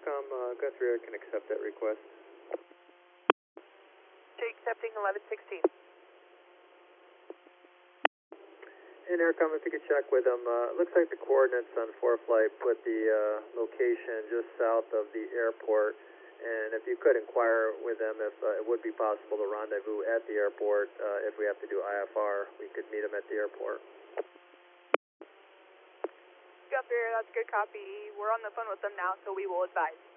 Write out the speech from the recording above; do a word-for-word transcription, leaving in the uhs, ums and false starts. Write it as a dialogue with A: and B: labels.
A: Aircom, uh, Guthrie Air can accept that request.
B: Jay accepting eleven sixteen.
A: And Aircom, if you could check with them, uh, looks like the coordinates on ForeFlight put the uh, location just south of the airport. And if you could inquire with them if uh, it would be possible to rendezvous at the airport, uh, if we have to do I F R, we could meet them at the airport.
B: Guthrie, that's a good copy. We're on the phone with them now, so we will advise.